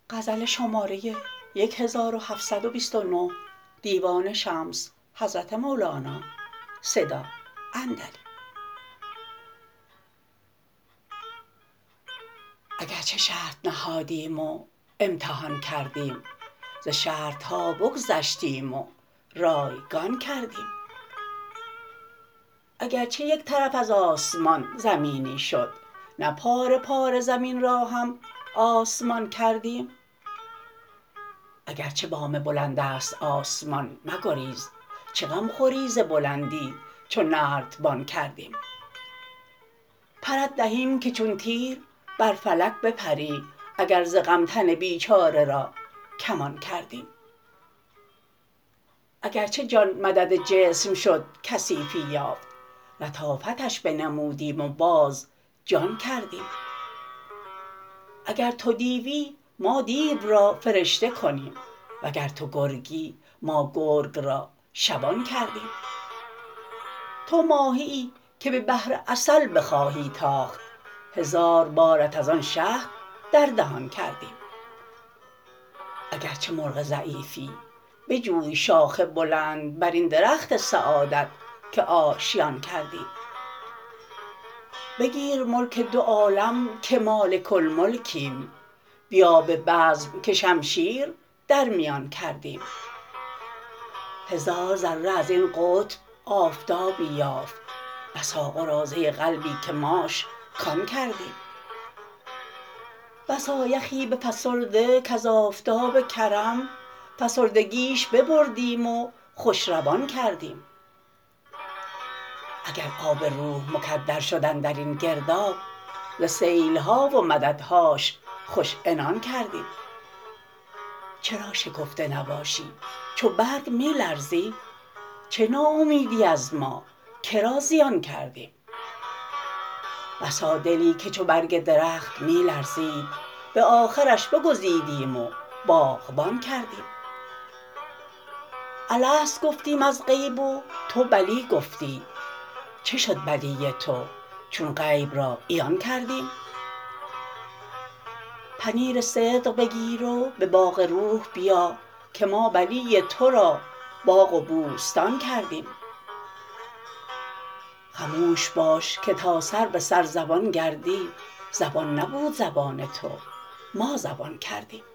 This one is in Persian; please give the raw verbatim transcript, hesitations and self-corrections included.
غزل شماره هزار و هفتصد و بیست و نه دیوان شمس حضرت مولانا صدا اندلی. اگرچه شرط نهادیم و امتحان کردیم، ز شرطها بگذشتیم و رایگان کردیم. اگرچه یک طرف از آسمان زمینی شد، نه پاره پاره زمین را هم آسمان کردیم. اگرچه بام بلند است آسمان مگریز، چه غم خوری ز بلندی چو نردبان کردیم. پرت دهیم که چون تیر بر فلک بپری، اگر ز غم تن بیچاره را کمان کردیم. اگرچه جان مدد جسم شد کثیفی یافت، لطافتش بنمودیم و باز جان کردیم. اگر تو دیوی ما دیو را فرشته کنیم، وگر تو گرگی ما گرگ را شبان کردیم. تو ماهیی که به بحر عسل بخواهی تاخت، هزار بارت از آن شهد در دهان کردیم. اگرچه مرغ ضعیفی بجوی شاخ بلند بر این درخت سعادت که آشیان کردیم. بگیر ملک دو عالم که مالک الملکیم، بیا به بزم که شمشیر در میان کردیم. هزار ذره از این قطب آفتابی یافت، بسا قراضه قلبی که ماش کان کردیم. بسا یخی بفسرده کز آفتاب کرم، فسردگیش ببردیم و خوش روان کردیم. اگر آب روح مکدر شد اندر این گرداب، ز سیل ها و مددهاش خوش عنان کردیم. چرا شکفته نباشی چو برگ می لرزی؟ چه ناامیدی از ما که را زیان کردیم. بسا دلی که چو برگ درخت می لرزید، به آخرش بگزیدیم و باغبان کردیم. الست گفتیم از غیب و تو بلی گفتی، چه شد بلی تو چون غیب را عیان کردیم. پنیر صدق بگیر و به باغ روح بیا، که ما بلی تو را باغ و بوستان کردیم. خموش باش که تا سر به سر زبان گردی، زبان نبود زبان تو ما زبان کردیم.